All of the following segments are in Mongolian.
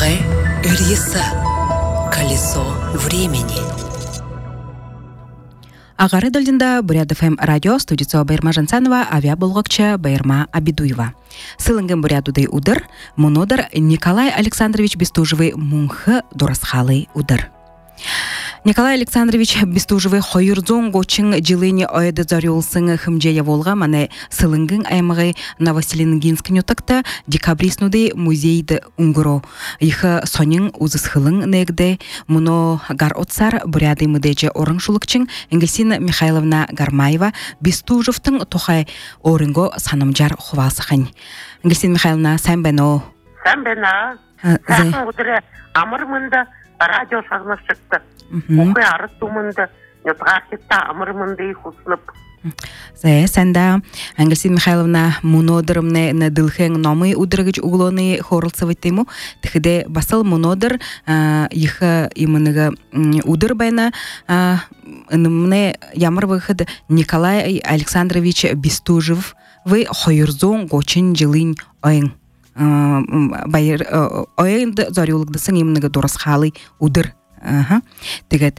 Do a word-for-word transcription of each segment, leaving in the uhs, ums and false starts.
Ага, Ириса. Колесо времени. Агары дөлдінді Бурят эф эм радио студиясы Байырма Жансанова, авиа болғықчы Байырма Абидуева. Сылыңгын Бурятудай удыр, мұнодыр Николай Александрович Бестужевый мұңхы дұрасқалы удыр. Николай Александрович Бестужевый хойырзон гочың жылыны ойды зарюлсың хымжая волға маны сылыңгын аймағы Новоселенгинскін отақты декабриснуды музейді ұңғыру. Ихы сонын ұзысхылың нәгді мұны гар отсар буряды мүдечі орыншылықчың Энгельсина Михайловна Гармаева Бестужевтың тұхай орынго санымжар хувалсықын. Энгельсина Михайловна, сән бәно? Сән бәно. Сән ұдыры амырмынды радио шағына шықты. Оқы арыз думынды, нетғақетта амырмынды құсынып. Зая, сәнда, Энгельсина Михайловна, мұнодырымны надылхен номы удырғыч углоны хорылсывыттыму, тіхіде басыл мұнодыр, ехі имыныға удыр байна, үнімне ямар выход Николай Александрович Бестужев, вы хойырзон гочин жылын ойын. Байыр ойынды зорюлықдысын имыныға дұрысқалы удыр. Тегет.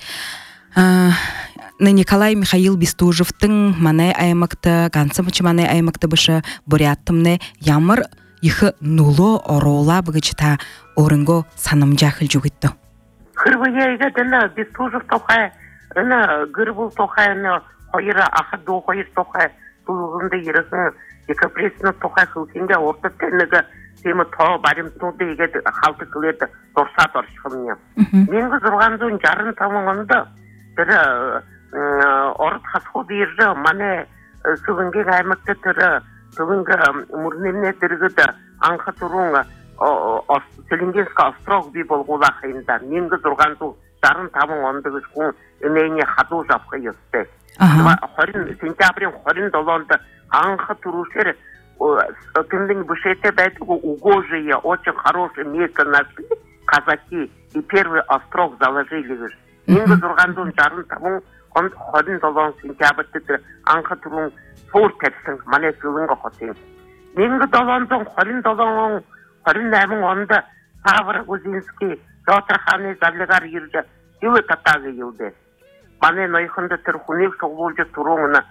Николай Михаил Бестужевтың манай аймакта, ганцымычы манай аймакта бышы буряттымны ямар ихы нуло орола бұғычыта орынго санымжа хыл жүгітті. Хырваяйға діні Бестужев тоқай, үні гырбыл тоқай, үні қойыры ақыды қойыр тоқай, бұлғынды ерігін декапресіні тоқай қылкенге орта тәнігі темі тоғы барым туды егеді қалты кіледі дұрса дұршығымне. Менгі зұрған зон жарын тамыңынды бірі орыт қасқуды ержі мане сылынген аймақты түрі сылынғы мұрнемне діргіді аңқы тұруңы Селенгенскі острог бей болғыла қайында. Менгі зұрған зон жарын тамыңынды күшкің үнейне қаду жапқы есті. Сентябрин қорин долонды аңқы тұрушері Тындың бушете бәйтігі угожие, очень хороший место нашли, казаки, и первый острог заложили. Менгі зұрғандың жарын тамың, қорын долон сентябрьді аңқы тұрың фор тәпсің, мане сылыңға қотың. Менгі долондың, қорын долоның, қорын әмің онды Савр Гузинский, Жотраханы залығар ерді, елі татағы елді. Мане нойхынды түрхунек соғылжы тұрыңына,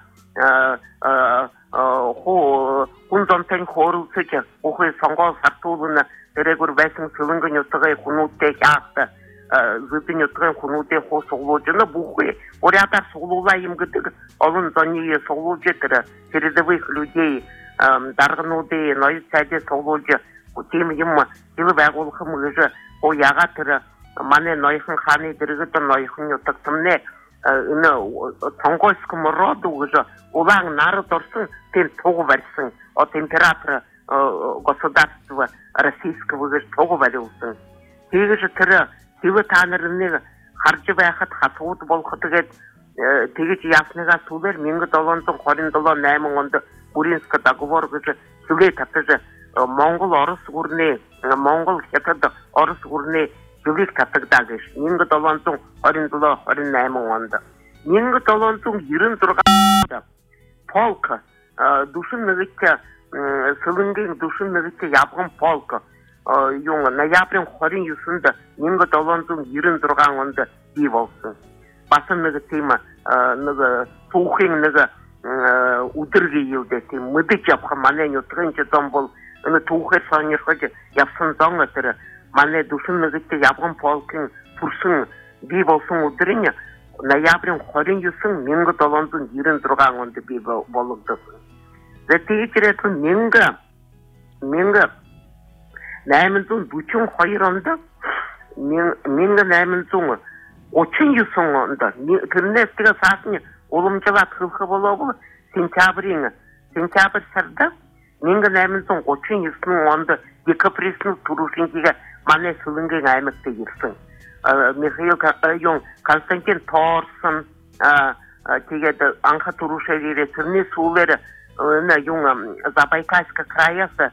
Хунзонтен хорыл сөйте, оқы соңғал сартулыны дәрегір бәсің сылыңғын өттіғай құнутте яқты, зүйдің өттіғай құнутте қо соғылуыжыны бұқы. Орядар соғылула емгідігі, олын зоние соғылуыжы түрі, передовых людей, дарғынуды, нойы сәде соғылуыжы, темі емі, елі бәғылқы мұғыжы, о яға түрі, мане нойхын қаны дірігіді нойхын өттіқтімне, үні соңғойскім роды ұғыжы, олаң нары дұрсын, тем тоғы варсың, о температора государства российского ұғыжы тоғы варылсың. Тегі жы түрі, тегі танырыны қаржы бәқыт қасуыды болқытығет, тегі жы ясыныға сулер, менгі долонсын, қорин долон нәмің онды Буринскі договор ұғыжы, сүлей татыжы, Моңғол орыс ғырны, Моңғол кетеді орыс ғырны, Жүлік татығдағыш. Менгі долонсын қорин долон, қорин нәмің онды. Менгі долонсын ерін тұрған полка, душын мүгітті, сылынген душын мүгітті ябғын полка, ноябрин қорин юсынды, менгі долонсын ерін тұрған онды дей болсын. Басын мүгіттеймі, туқын мүгі удырғы елді, мүді жапқа манен өтірінші зон бол, туқыр соңырғыжы япсын зон өтірі, мане душын мүгітті ябғын полкын тұрсын дей болсын удырыны, ноябрин қорин юсын, менгі долонсын ерін тұрған онды бей болығдысын. Зәттегі керетін менгі, менгі нәмінзің бүчін қойыр онды, менгі нәмінзің очин юсын онды, түріне өстігі сасыны олымжыла қылқы болу бұл, сентябрин, сентябр сәрді, менгі нәмінзің очин юсын онды, декапресінің тұрушынкеге мане сылынген аймақты ерсің. Михаил Константин Торсын, тегеді аңқа тұрушы ере, түріне сулері, Забайкальска краясы,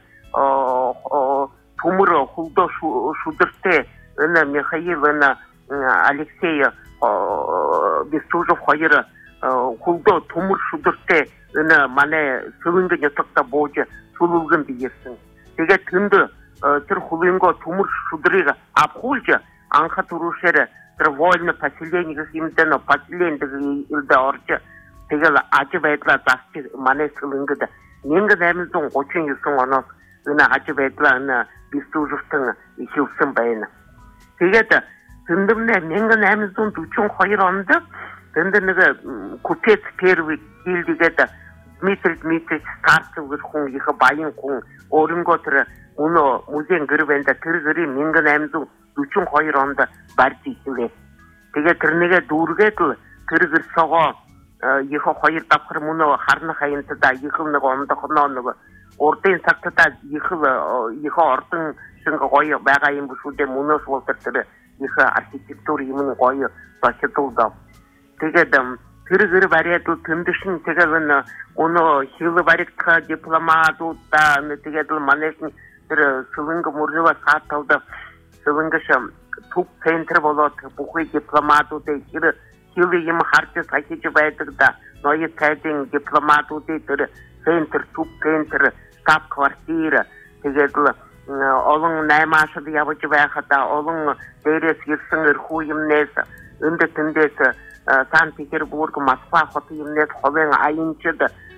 Тумыры, Хулдо Шудырте, Михаил Алексей Бестужев қойыры, Хулдо Тумыр Шудырте, мане сылынген етіқта боғы, сулылғын дейсің. Теге түнді Цирхулинго Тумур Шудрига Абхульджа, Анха Турушера, Вольно поселение именно поселение Илда Орча, Тегала Ачеветла Тасти Манесилингада, Нинга Немзон, очень юсон у нас, на Ачеветла на Бестужевтана и Хилсенбейна. Тегата, Тендемне, Нинга Немзон, Тучон Хайронда, Тенденега Купец первый Кильдигета, Дмитрий Дмитриевич Старцев, Хун, Ихабалин Хун, Оринготера, Уно, Музей Гырвенда, Тыргыри, Нинга Немзон, Тучон Хайронда, Бартикиле. Тэгээ тэрнийгээ дүүргээд тэргэр согоо их хоёр давхар мөнөө харна хаянтаа их нэг ондохноо нэг урдын цагтаа их их ордон шинг гоё байгаа юм бүшүүдээ мөнөөс болтер тэр их архитектур юм гоё бачтуулда. Тэгээд тэргэр бариад тэмдэшин тэгээд өнөө хил баригтха дипломатуудаа тэгээд манайх тэр сэлэнг мөрнөва сааталда сэлэнгшам Тук центр болот бухой дипломатуудыг хэр хил юм харж сахиж байдаг да ноён тайдын дипломатуудыг тэр центр тук центр штаб квартира тэгээд олон наймаашд явж байхад олон дээрээс ирсэн эрхүү юмнээс өндө тэндээс Санкт-Петербург Москва хот юмнээс ховын аянчд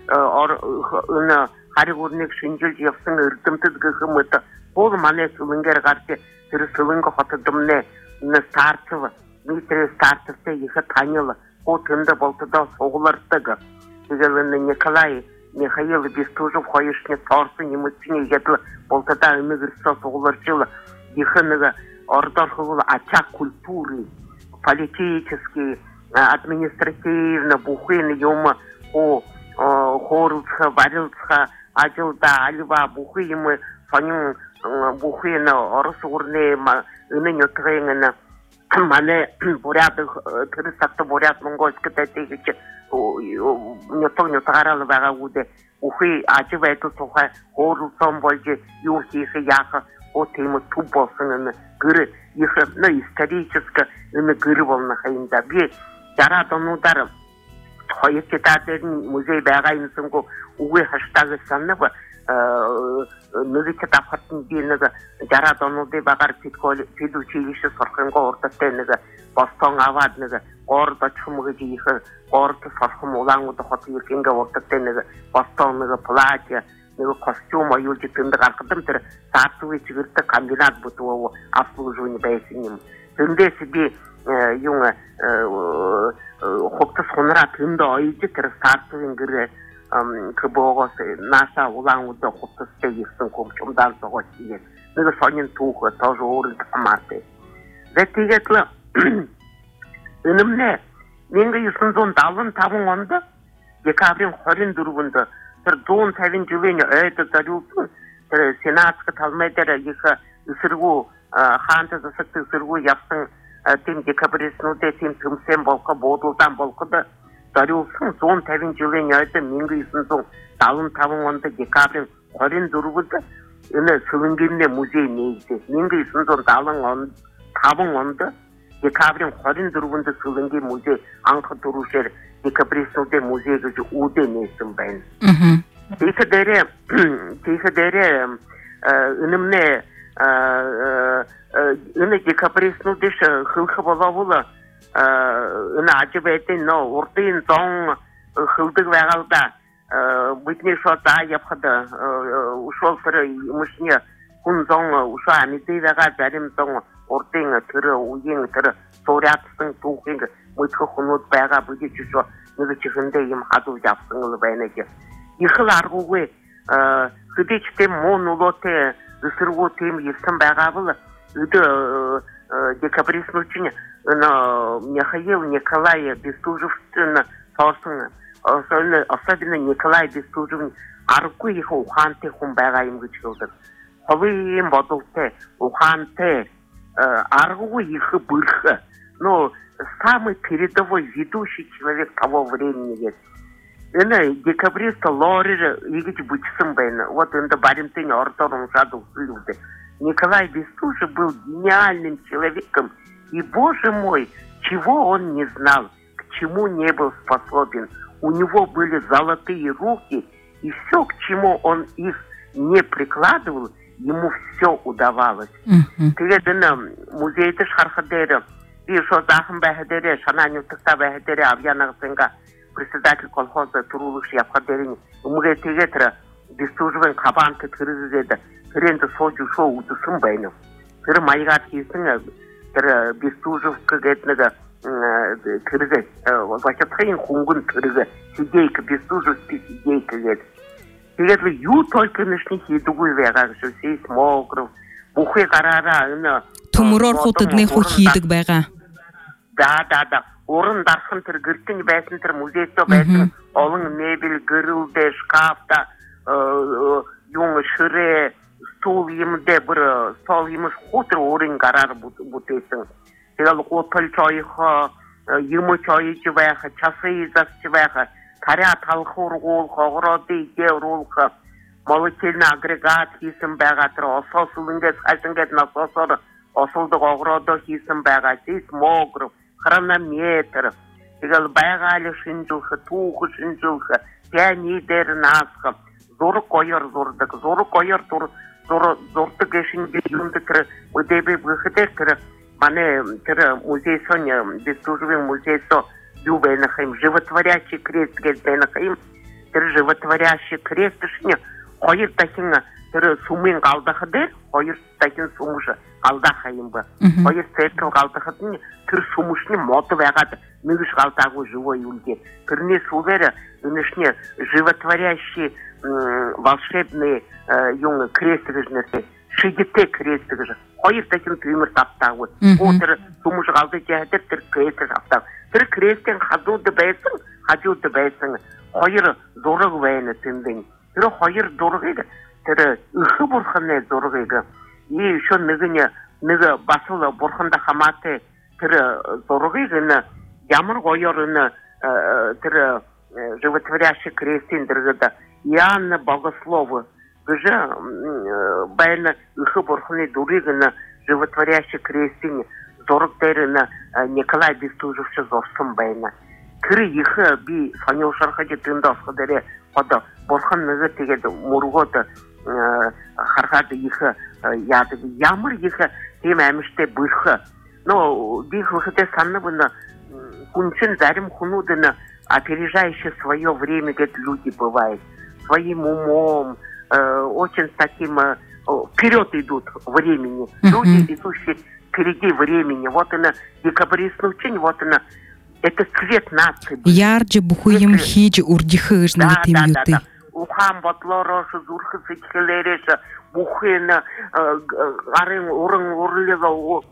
өн харигурныг шинжилж явсан эрдэмтэд гэх мэт бол манай сүлэнгээр гарч тэр сүлэнг хотодмны Старцев Дмитрий Старцевтэй их танил хотонд болтодоо суглардаг. Тэгээд Николай Михаил Бестужев хоёрчны сорсон юмчны ядл болтодоо эмигэрсэн сугларчил их нэг ордорхол ачаа культуры политический административно бухын юм о хорулха барилха ажилда альва бухы юм сонин бухын орос урны 은행 여태는 만에 보략 그랬었던 보략 몽골스크 때지 녀석 녀석아라는 바가 우대 우회 아주베도 소화 고루선 벌지 요시스 야ха 오테무 투보스는 그르 이흐 너 исторически 은 그르 болна хаинда би 자라도누다르 허이케다들 무제이 바가 있는 거 우회 하시다가 산나고 Нызыча тапхатын дейінігі жарат онуды бағар педучилище сорхынға ортастайныгі Бостон авадныгі ғорда чумығы жейхі ғорда сорхым олаңуды хоты еркенге ортастайныгі Бостоннығы платья ныгі костюм аюлжы тынды қарқыдым түрі сартывы чығырты комбинат бұтуы обслуживание бәйсінем. Тынды себе юңы хопты соныра тынды айыжы түрі сартывын кірі 그 보고 나사 올라오도 호스테 있은 거 좀 달고 있지. 내가 선인 두고 더 좋은 말대. 제티게틀 은음네 내가 무슨 돈 달은 타본 건데 예카브린 허린 두르분데 돈 타빈 줄이냐 애도 다루고 그 세나트가 탈메데라 이가 쓰르고 한테서 सकते 쓰르고 약성 팀 예카브리스노데 팀 tum셈 볼까 모두단 볼거다 다루슨 돈 타빈 줄이냐 때 민구 있은 돈 다운 타본 건데 예카브린 허린 두르고데 이내 수능긴네 무제이 내지 민구 있은 돈 다운 건 타본 건데 예카브린 허린 두르고데 수능기 무제 앙커 두르셔 예카브리스노데 무제이 그 우대 내좀 반 음 Тихо-дере, тихо-дере, 은음네, 은에 декабристну диш хылхы болавула, ына ажыбайтын, но уртын зоң хылдыг вағалда, бүтіне шота япхады, ушол сыры мүшіне күн зоң уша амиды ваға жарым зоң уртын түрі, уйын түрі, сориатысын туғын мүткі құнуд байға бүді жүшо, нүзі чихынды ем хаду жапсыңылы байнеге. Ихыл аргуwe хыдичте монулоте сырготем евсам байгавыл ыды декабристнучине на Михаил Николай Бестужевтен сорсын особенно Николай Бестужев аргу их уханте хум байгаим гычылды. Ховы им бодулте уханте аргу их бырх. Но самый передовой ведущий человек того времени есть. Это декабрист Лорер Игорь Бучсымбейн. Вот он до баримтыни ортором жаду люди. Николай Бестужев был гениальным человеком. И, боже мой, чего он не знал, к чему не был способен. У него были золотые руки. И все, к чему он их не прикладывал, ему все удавалось. Тэгээд энэ музейд шарах дээр би шо захын байхдаа шанаа нутагтаа байхдаа авьянагсанга председатель колхоза турулыш явхадэрин өмнөд тэгээд бистужвэн кабант тэргээд тэрэнд сууж шоо үзсэн байна. Тэр маягаар хийсэн тэр бистужв гэдэг нэг тэрэг вачатхын хунгын тэрэг сидейк бистужв сидейк гэдэг. Тэгээд юу только нэшний хийдэггүй байгаа гэж сейсмограф бүхий гараараа энэ төмөрөөр хутадны ху хийдэг байгаа. Да да да. Уран дархан тэр гэртэн байсан тэр музейд байсан олон мебель, гэрэлдэ, шкафта юм ширээ стул юм дэбр стол юм хутар урын гараар бүтээсэн. Тэгээд гутал чойхо юм чойж байх, часы засч байх, таря талхургуул хогрооды дэвруулах молотильный агрегат хийсэн байгаа тэр осоолсонгээс хашингээд насосоор осолдог огроодо хийсэн байгаа сейсмограф, хронометр, тэгэл байгаал шинжүүлэх, түүх шинжүүлэх, пианидер наасах, зураг гоёр зурдаг, зураг гоёр зурдаг шинжил юмд тэр үдэбэ бүхэдэр тэр манай тэр музей сон бестужевый музей со юу байх юм животворящий крест гэдэг байх юм тэр животворящий крест шин хоёр дахин тэр сүмийн галдах дээр хоёр дахин сүмш галдах юм ба хоёр цэтрэл галдахад нь тэр сүмшний мод байгаад нэгш галдаагүй живой юм гээ тэрний сүгээр энэшний животворящий волшебный юм крест гэж нэртэй шигтэй крест гэж хоёр дахин тиймэр тавтаагүй өөр сүмш галдаж яадаг тэр крест тавтаа тэр крестийн хажууд байсан хажууд байсан хоёр зураг байна тэндэн тэр хоёр зургийг тэр их бурханы зургийг и еще нэг нэг басл бурханд хамаатай тэр зургийг н ямар гоёр н тэр животворящий крестин дэргэд Иоанн Богослов гэж байна их бурханы зургийг н животворящий крестин зураг дээр н Николай Бестужев зорсон байна. Тэр их би сонирхолтой дэнд осгодэрэ одоо бурхан нэг тэгээд мөргөөд харахад их яадаг ямар их тийм амьжтай бүрх но би хөтэ саннабна хүнчин зарим хүнүүд нь опережающие свое время гэд люди бывают своим умом очень таким вперед идут времени люди идущие впереди времени вот она декабристный учень вот она это цвет нации ярже бухуем хиж урдихы гэж нэг тийм юутэй ухаан бодлороо зүрх сэтгэлээрээс бүхэн гарын уран урлага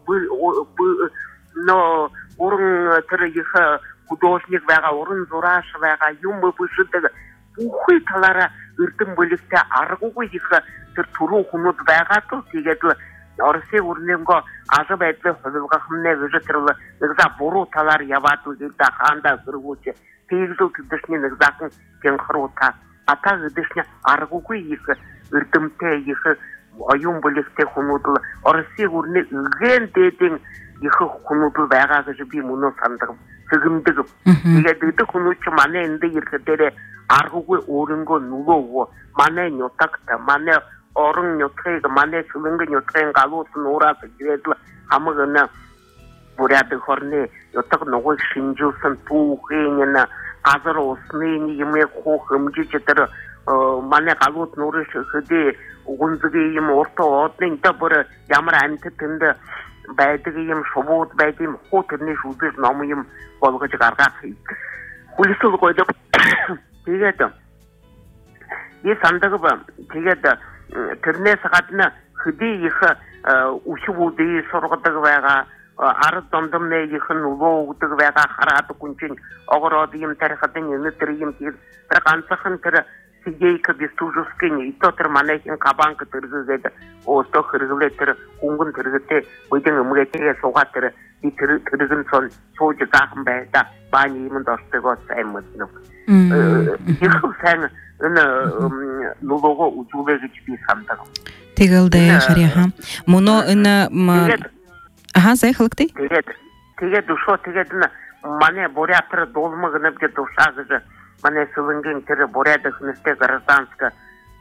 но уран тэр их художник байгаа уран зураач байгаа юм бүшдэг бүхий талаараа эрдэм бүлэгтэй аргагүй их тэр түрүү хүмүүс байгаа тул тэгээд Оросын өрнөнгөө алга байдлыг хувилгах юмнэ гэж тэр нэг за буруу талаар яваад үзээд хаанда зэргүүч тэглүү төдөшний нэг захан гэнхруута ата гэдэшний аргагүй их эрдэмтэй их оюун бүлэгтэй хүмүүс Оросын өрнөг гэн дээдийн их хүмүүс байгаа гэж би мөнөө сандаг зэгэмдэг тэгээд гэдэг хүмүүс ч манай энд ирэхээр аргагүй өөрөнгөө нүлөө манай нутагт манай орон нутгийг манай сүлэнгийн нутгийн галууд нураас гээд хамгана бүряд хорны нутаг нөгөө шинжүүлсэн түүхийн нь газар усны юм хөх хэмжиж тэр манай галууд нуурш хөдөө гүнзгий юм уртаа одны тэр ямар амт тэнд байдаг юм шувууд байдаг юм хуу тэрний шүдэл ном юм болгож гаргах хүлээсэл гойд тэгээд и сандаг ба тэгээд тэрнээс гадна хөдөө их үшгүүдийн сургадаг байгаа ард домдомны их нүгөөдөг байгаа хараад гүнчин огороод юм тарихад энэ тэр юм тэр ганцхан тэр сидейк бестужевский ито тэр манайхын кабанк тэргээд өстө хэрэглээ тэр хөнгөн тэргээтэй үеийн өмгөөтэй суугаад тэр тэр тэргэн сон сууж гаахан байда бааны юмд орцгоо сайн мэднэ их сайн энэ лого үзүүлээ гэж би сандаг. Тэгэлдэ харьяа. Моно энэ аха сайхлагтай. Тэгээд тэгээд ушоо тэгээд манай бурятар дулмаг нэвдэ душаа гэж манай сүлэнгийн тэр бурядах нэстэ гражданска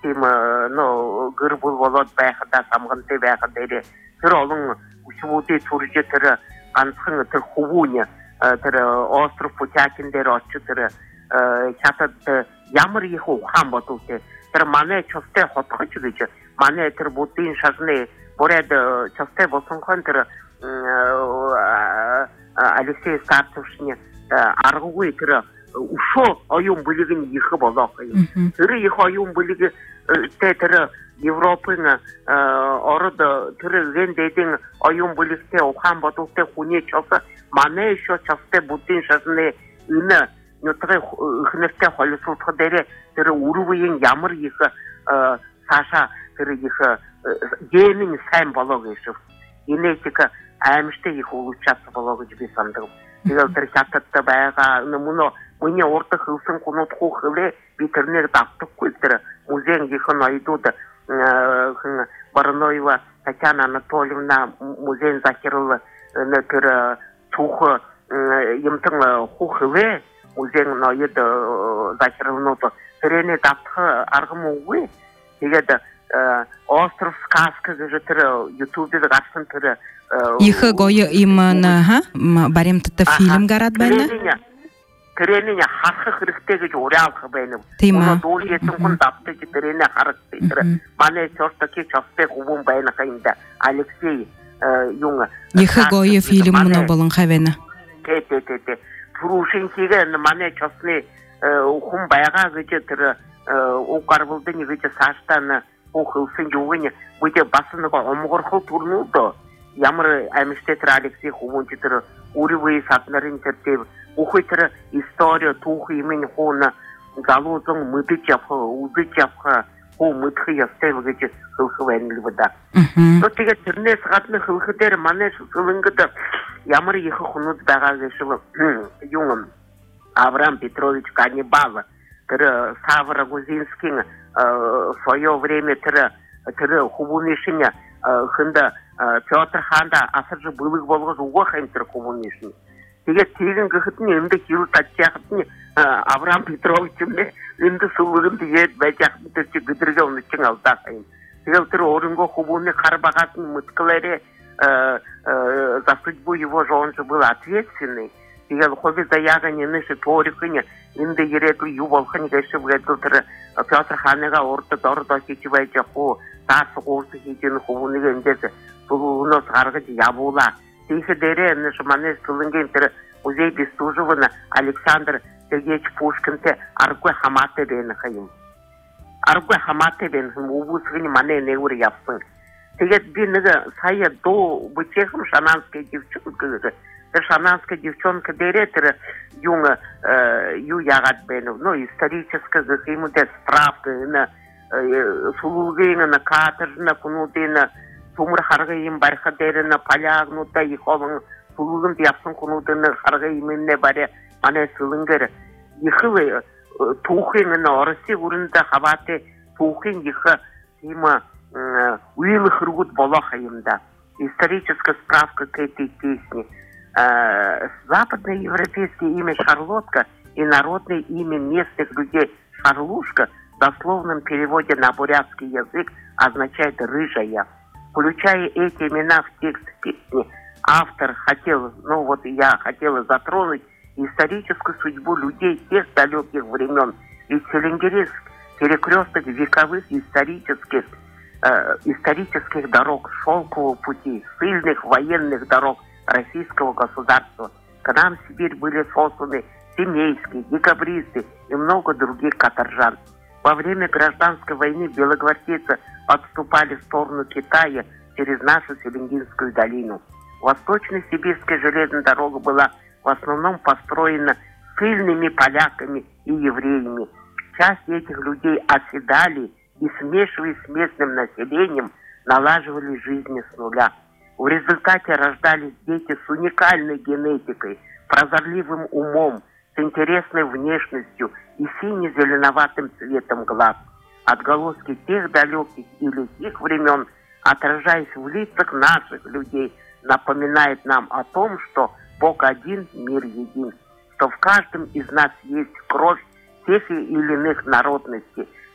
тем но гырбул болот байхада самганте байхадере тэр олон үсвүүдээ сүржээ тэр ганцхан тэр хувууня тэр остров Путякин дээр очиж тэр хятад ямар их ухаан бодвол тэр манай чостэй хотгоч гэж манай тэр будын шашны боред чостэй болсонхон тэр Алексей Старцевшны аргуй тэр ушо оюун бүлэг нь их болоох юм. Тэр их оюун бүлэг тэр Европын ород тэр гэндэдэн оюун бүлэгтэй ухаан бодволтой хүний чоса манай шо чостэй будын шашны энэ нөтрэ хнэфтэй холисуулах дээр тэр үрвийн ямар их саша тэр их генийн сайн болоо гэж генетик аимштай их улучшац болоо гэж би сандав. Тэгээд тэр хятадтай байгаа нэмүнө миний урд хөвсөн гунууд хуухлээ би тэрнэр давтахгүй тэр музейн гихэн найдууд Барноева Татьяна Анатольевна музейн захирал тэр тух юмтан хуухлээ музейн найд захиралнууд тэрний давтах аргамгүй тэгээд остров сказка гэж тэр YouTube-д гарсан тэр их гоё именно ха баримттай фильм гараад байна. Тэрний харах хэрэгтэй гэж уриалах байна. Дуулсан хүн давтаж тэрний харах тэр манай чортки чостэй хүн байна хинда Алексей юм их гоё фильм мөн болон хавена. Тэ тэ тэ Пурушинкигээ манай чосны хүн байгаа гэж тэр угарвалдын гэж саштан ухылсан юуны бүдэ басна омгорхол турнууд ямар амистер Алексей хүн тэр үрвээ сатнарын тэр ухой тэр история тух имени хона галузон мэдэж авах үзэж авах хөө мэдх ястай гэж хөвхвэн л бада. Тэгээд тэрнээс гадна хөвхдөр манай сүлэнгэд ямар их хүнүүд байгаа гэж юм Авраам Петрович Каннибал тэр Савра Гузинский в свое время тэр тэр хубунишин хэнда Петр ханда асарж бүлэг болгож угах юм тэр хубунишин. Тэгээд тэгэн гэхэд энэ хил тачяхад нь Авраам Петрович нэ энэ сүлгэн тэгээд байжах тэр чи гэдрэг өнөчн алдаа юм. Тэгээд тэр өөрөнгөө хубуны хар багат нь мөтклэрэ за судьбу его же он же был ответственный. Тэгээд хобби заяганы нэшэ торихны энэ яриад юу болох нь гэж боддог тэр Петр ханага урд дордо хийж байж хуу таас гуурс хийж энэ хубуныг эндээс бүгнөөс гаргаж явуула. Тийхдэрэ нэш манай сүлэнгийн тэр музей Бестужевна Александр Сергеевич Пушкинтэй аргуй хамаатай байна хаяа. Аргуй хамаатай байна хүмүүсийн манай нэрээр явсан. Тэгээд би нэг сая до бүтэхм шананская девчонка тэр шананская девчонка дээрээ тэр юм юу яагаад байна ну историческая каким-то справка на сулугийн на каторжна кунудина тумар харга юм барих дээр на полягнуудаа их олон сулуганд явсан кунуудын харга юмнэ барь манай сүлэнгэр их түүхийн на Оросын өрөнд хаваатай түүхийн их юм уйл хргууд болох юм да. Историческая справка к этой песне. Западноевропейское имя Шарлотка и народное имя местных людей Шарлушка в дословном переводе на бурятский язык означает «рыжая». Включая эти имена в текст песни, автор хотел, ну вот я хотела затронуть историческую судьбу людей тех далеких времен. Ведь Селенгерис – перекресток вековых исторических, э, исторических дорог, шелкового пути, сильных военных дорог российского государства. К нам в Сибирь были сосланы семейские, декабристы и много других каторжан. Во время гражданской войны белогвардейцы отступали в сторону Китая через нашу Селенгинскую долину. Восточно-сибирская железная дорога была в основном построена сильными поляками и евреями. Часть этих людей оседали и, смешиваясь с местным населением, налаживали жизнь с нуля. В результате рождались дети с уникальной генетикой, прозорливым умом, с интересной внешностью и сине-зеленоватым цветом глаз. Отголоски тех далеких и лихих времен, отражаясь в лицах наших людей, напоминает нам о том, что Бог один, мир един, что в каждом из нас есть кровь тех или иных народностей,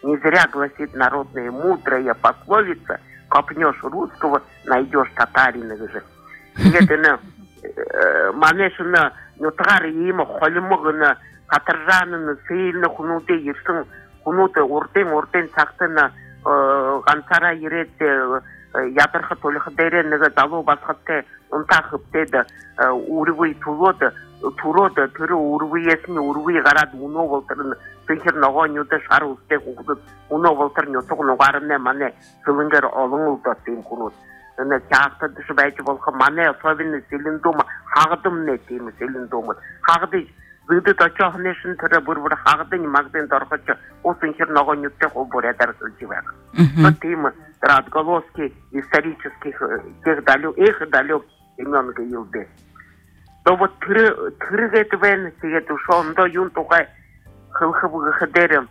Не зря гласит народная мудрая пословица: копнешь русского, найдешь татарина же. Это манешина нотари има холмогна катаржанын сейлны хунуте ерсин хунуте уртен уртен сактына гансара иретте ятырхы толыхы деренеге далу басхатте унтахыптеды урвый тулоды туроды түрі урвый есіне урвый гарады уно болтырын сынхер ного нюты шары устек угдып уно болтыр нютуг нугарыне мане сылынгер олыңылды дейм хунут. Ына кяқты дышы бәйті болқы мане особенно селин дома хағыдым не деймі селин дома. Хағыды зыды дочоғынешін түрі бұр-бұр хағыды не мағден дорғычы о сынхер ного нюттек ол бұрядар сылчивек. Вот деймі отголоски исторических тех далек, их далек имен гилды. То вот түрігет вен сегет ушондо юн туғай хылхыбығы хыдерім.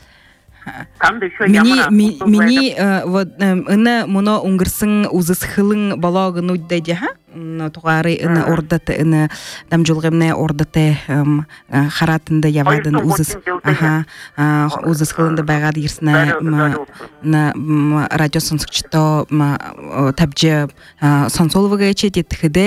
Мини мини вот ына муно унгырсың узыс хылың балагын уйдайды ха? Тугары ына ордаты ына дамжулгымне ордаты харатында ябадын узыс аха узыс хылында багад ирсна на радио сонсукчто табжы сонсолвага чететхиде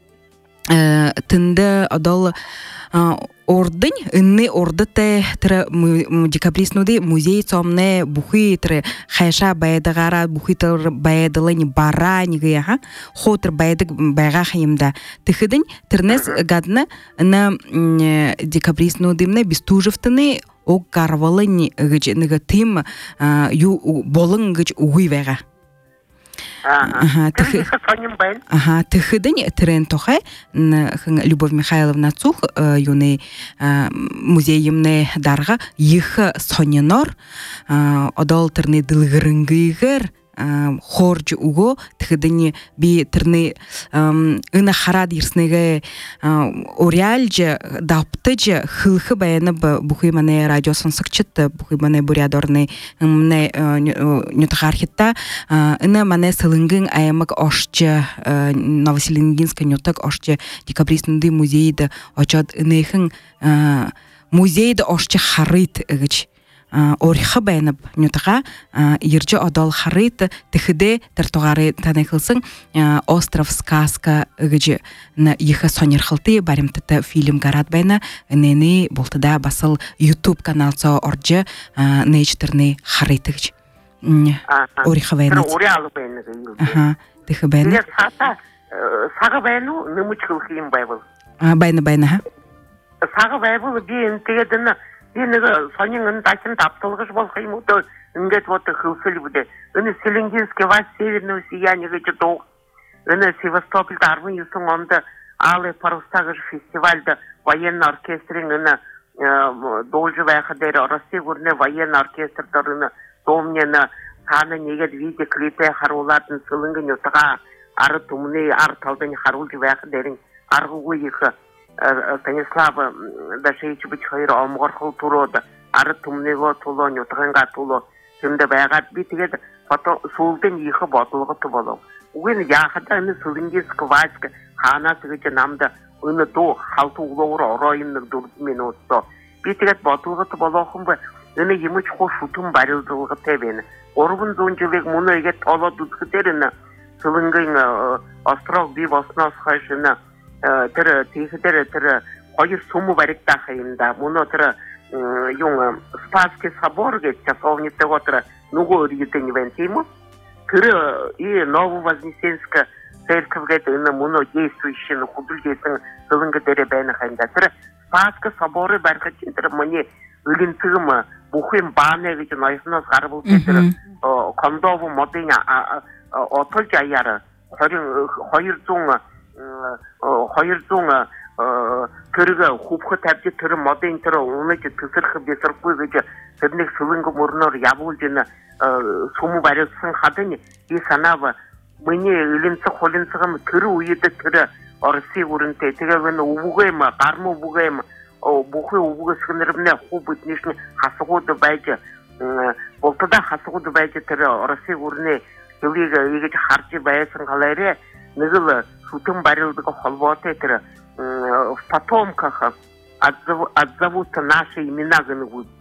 тында адал ордын инны ордыте тре декабриснуди музей цомне бухи тре хайша байдагара бухи тре байдалани баранига ха хотр байдаг байга хаимда тхидин тернес гадна на декабриснудимне бистужевтны о карвалани гыч негатим ю болын гыч уйвега. Ага, ага, тхидень трен тохай Любовь Михайловна Цух юны музейемне дарга их соненор одол терне дылгырынгыгыр хорж уго тхидень би терне ына харад ирснеге орялже даптыже хылхы баяны бухи мане радио сонсыкчыт бухи мане бурядорны мне нютхархитта ына мане сылынгын аямык ошчы Новоселенгинска нютак ошчы декабристынды музейді очад ынайхын музейді ошчы харыт ыгыч орихы байнып нютаға ерчі одол харыт тихиде тартуғары танайхылсың остров сказка ыгыжы ехы сонерхылты баримтыты фильм гарат байна нені болтыда басыл YouTube каналца оржы нейчтерны харыт ыгыч орихы байнып орялы байны тихи байны сағы байну нымычқылхиым байбыл байны байны сағы байбыл бейін тегедіні Бенеге сонingын тачин таптылгыш болхайм уто ингет вот хылсыл буде. Ыны Селенгинский вас северного сияния гычы тоқ. Ыны Севастополь тарвын юсың онда алы парустагыш фестивальда военный оркестрин ыны должы вайхадері Россия гурне военный оркестр тарыны домнені саны негет видео клипе харулатын сылынгын ютыға ары тумны ары талдын харулжы вайхадерін арғы ойықы Станислава Дашевич Бычхайыр омғырқыл тұроды. Ары тұмнего тұло, нютығынға тұло. Күмді байғат бітігеді, фото сұлдың ехі батылығы тұбалау. Уын яқыда үні сұлыңге сквачка, қана сығычы намды үні тұ, қалты ұлауыр орайымның дұрдымен отты. Бітігет батылығы тұбалауқын бі, үні еміч қош ұтым барылдылығы тебені. Орыбын зонжылық мұны еге тала дүткітеріні, сұлыңғын астрал бей басына сқайшыны, тірі, тейхідері тірі, қойыр сумы баректа қайында. Мұны тірі, yung Спасский собор, часовница отра, ну региты не вентиму. Тірі, и Нововознесенская церковь, это на мұны действующие, на худульдесің сылыңғыдері бәйні қайында. Тірі, Спасский соборы бәрқачин, тірі, мұне өлінтігімі, бұхым баны, ведь найсына сғарбыл кетірі, кондову модыня, отыл жайяры, қойыр зоңы, қойыр зоңы, түрігі хупқы тәбде түрі модын түрі, оны же түсірқы бесірқы өже, түрінек сылыңғы мұрныр ябыл жені сумы бәресің қадыны, и санавы, мұне өлінсі қолінсіғымы түрі өйеді түрі, орысы өрінті, тегеліні ұбуғайма, қармы ұбуғайма, бұқы ұбуғы сығынырымне қу бұтнешіне қасығуды бәйді, болтыда қасығуды бәйді түрі, орысы өріне, өлігі егеч харчы бәйесің қалайры, нығылы сутым барылдығы қолбаты түрі, в потомках отзовутся наши имена гынывутте.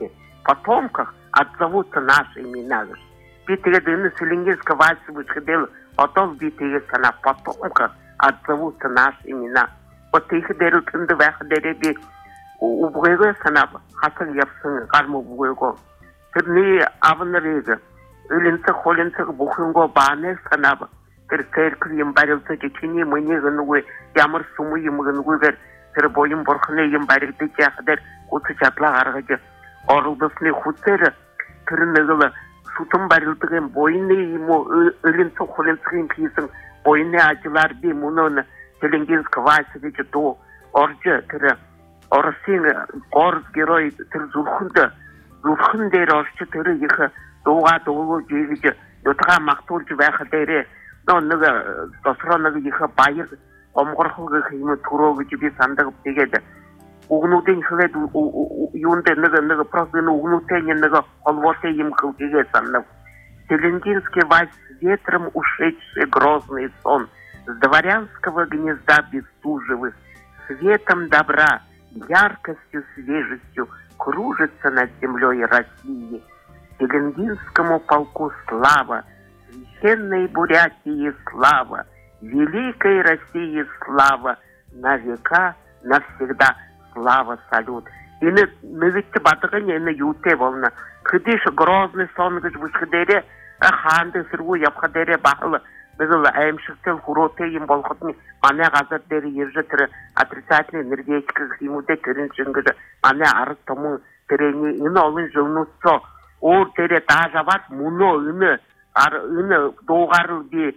потомках отзовутся наши имена. Битые дыны Селенгинска вальсы выходил, потом битые сана потомках отзовутся наши имена. Вот их дерут индывах дереби убгойго санап хасыл япсын гарму убгойго. Тырны авынырыгы. Өлінсі қолінсі бұқынға баны санап. Тыр сәркіл ембарылсы жекені mëне ғынығы ямыр сумы емғынығы ғыр. Тыр бойым бұрқыны ембарылды жақыдар құсы жатла ғарғыды. Орылдысыны құтсыры түрінігілі сутын барылдығын бойыны ему өлінсі қолінсі кейсің бойыны ажылар бей мұнын Селенгинскі вальсы дечі до оржы түрі орысың орыс герой тыр зұрхынды зұрхын дер оршы түрі ехі доға доғы жегіжі өтіға мақтолжы вәқідері нөгі досыранығы ехі байыр омғырқылғы қиымы тұроғы жібе сандығып дегеді. Уғынуден қылет юнды нөгі нөгі прозыны уғынуден нөгі олвоте емқыл деге сандып. Селенгинский вальс ветром ушедший грозный сон с дворянского гнезда бестужевых, светом добра, яркостью, свежестью кружится над землей России. Селенгинскому полку слава, священной Бурятии слава, великой России слава, на века, навсегда слава, салют. И на навитте батыгыне на юте волна. Кыдыш грозный сон гыч вышкыдере, ханды сыргу япхадере бахылы. Бігіл әйімшіктел хуроте ем болғытын мане ғазаттері ержі түрі отрицательный энергетика ғимуде түрін жыңгыжы мане арыз томың түрені үні олын жылнұсо ор тері тажабат мұны үні үні доғарыл де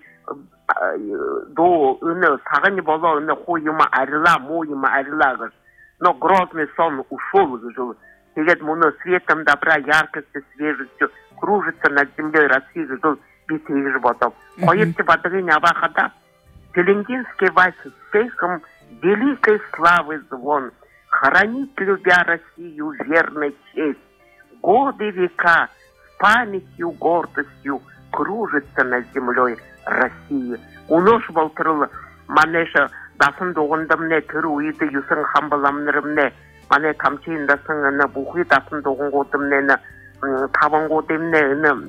до үні сағыны боло үні қойыма әріла мойыма әріла ғыш но грозный сон ушел ғыжыл тегет мұны светом добра яркостью свежестью кружится над землей России ғыжыл битые животов. Поедьте по дыне Авахада. Селенгинский вальс с цехом великой славы звон. Хранит, любя Россию, верной честь. Годы века с памятью, гордостью кружится над землей России. Унош болтырыл манеша дасын доғындымне түрі уйды юсын хамбаламнырымне мане камчейін дасыңыны бұхи дасын доғын ғодымнені табан ғодымнені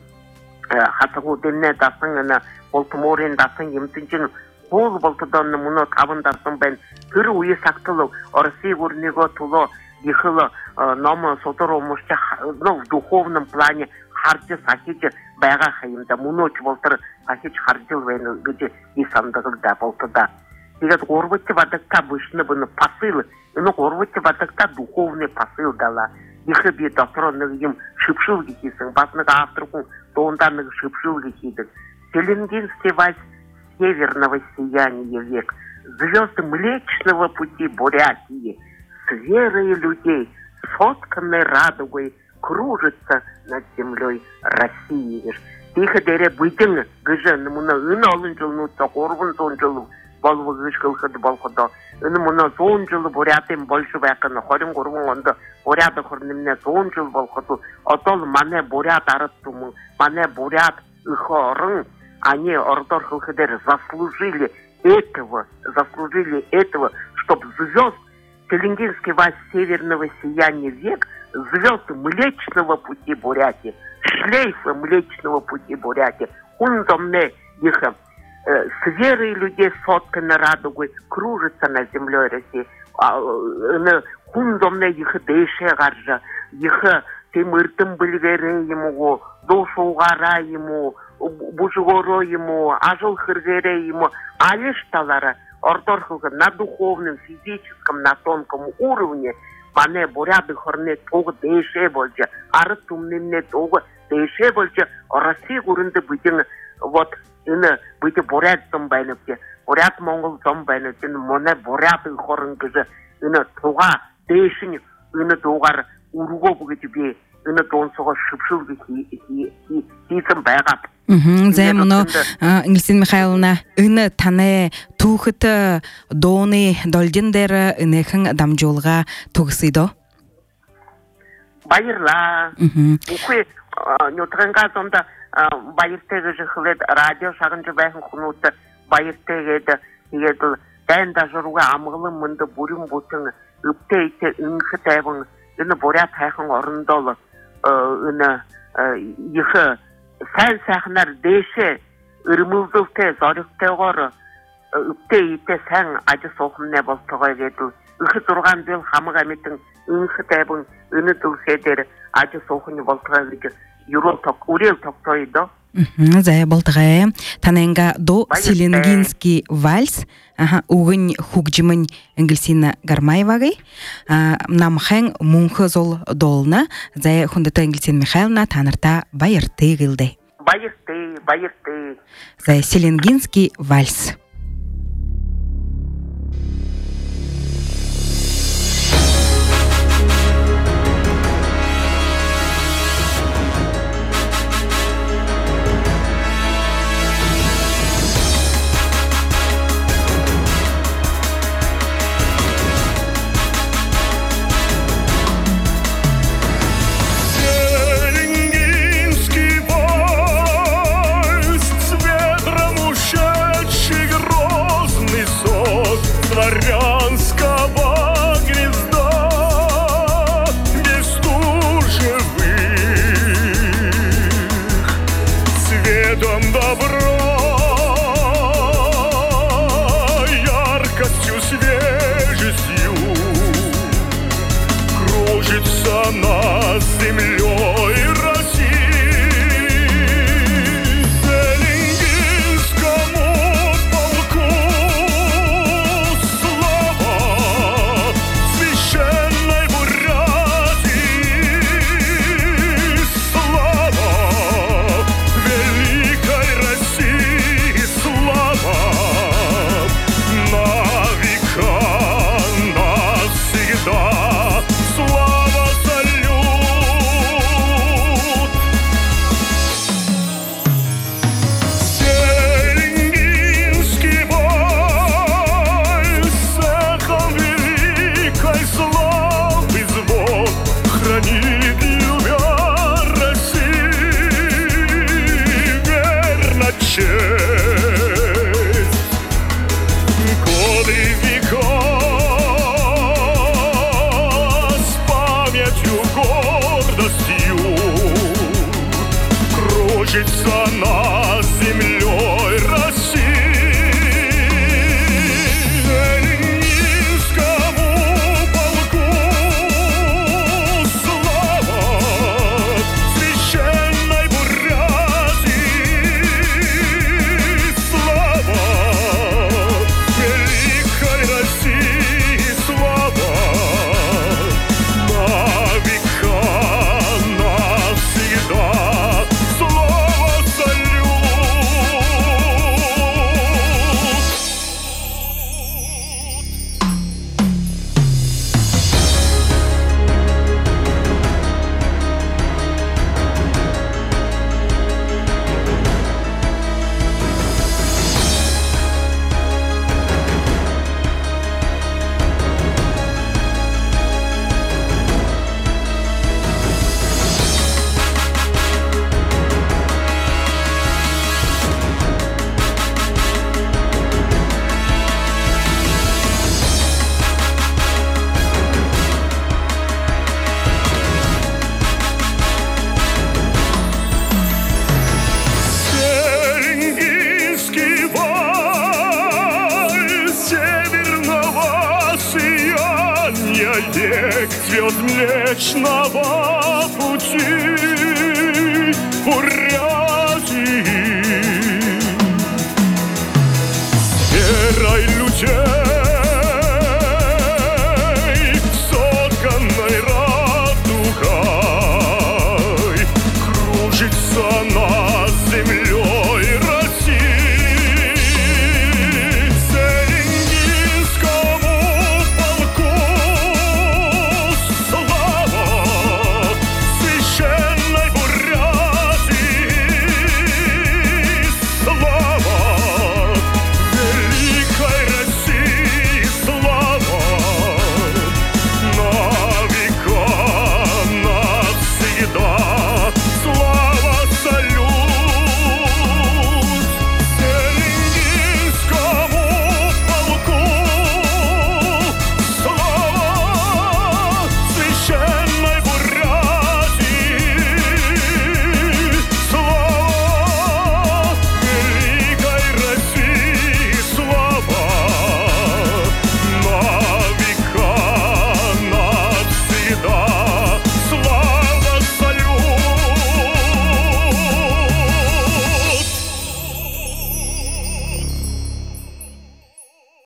хатығу демне дасыңына болтыморен дасың емтінчін қол болтыданны мұны табындасың бән түрі уйы сақтылы Россия өрнего тұлы ехылы номы сотыр омышча в духовном плане харчы сахичы байға қайымда мұны өч болтыр сахич харчыл вәні гүді исандығылда болтыда. Егет орвыты вадықта вышны бұны посылы, үні орвыты вадықта духовный посыл дала. Ехы бе досыронығы ем шыпшыл кесесің, басынығы авторқың доонданығы шыпшыл кесейдің. Селенгинский вальс северного сияния век, звезды Млечного пути Бурятии, с верой людей, сотканной радугой, кружится над землей России. Тихо дере бытың гыжын, мұны үн алын жылнутса, орғын сон жылы, болвы гыш кылқыды болқыды. Үні мұны сон жылы Бурятим больше бәкіні, хорин құрғын онды, Буряты құрнымне сон жыл болқыды. Отол мане Бурят арыттымын, мане Бурят ұхорын, они, ордор хылқыдер, заслужили этого, заслужили этого, чтобы звезд Селенгинский вальс северного сияния век, звезд Млечного пути Бурятии, шлейфа Млечного пути Бурятии, он за мне их э, с верой людей сотканной радугой кружится над землей России. Он за мне их дыше гаржа, их темыртым білгері ему, дошу ғара ему, бужғоро ему, ажыл хыргере ему, алешталары, ордорхылғы на духовном, физическом, на тонком уровне, мане буряды хорне тоғы дыше болжа, ары тумнемне тоғы дыше болжа, Россия көрінді бұйтын, вот, үні бұйты буряд зом байныпте, буряд моңғыл зом байныпте, моне буряды хорын кызы, үні тоға дышын, үні тоғар уруго бұғыты бе, үні тонсыға шыпшылғы хейсін байғап. Зай мұны Ингелсин Михайловна үні таны тухыты доны долдендері үнехін дамжолға тұғысыйды? Байырла. Бұқы нөтірінға сонда байыртегі жықылет радио шағынжы бәйін құнуты байыртегі еді дәнда жыруға амғылы мұнды бұрын бұтың үпте ете үңгі тәйбің үні боря тайқын орындолы. ына их сайн сайхнаар дээшээ өрмөлдөлтэй зоригтойгоор өвтэй итэ сайн аж сухамны болтогой гэдэг их зургаан жил хамаг амитэн инх тайбын өнө дүрсэдэр аж сухамны болтогой гэж юрол ток үрэл токтойдо. Зая болтогой таненга до Селенгинский вальс угын хугжимын Энгельсина Гармаевагай намхэн мунхы зол долна зая хундата Энгельсина Михайловна танарта байырты гылды. Байырты, байырты. Зая Селенгинский вальс. век цвет Млечного Пути Бурятии. Серой лучей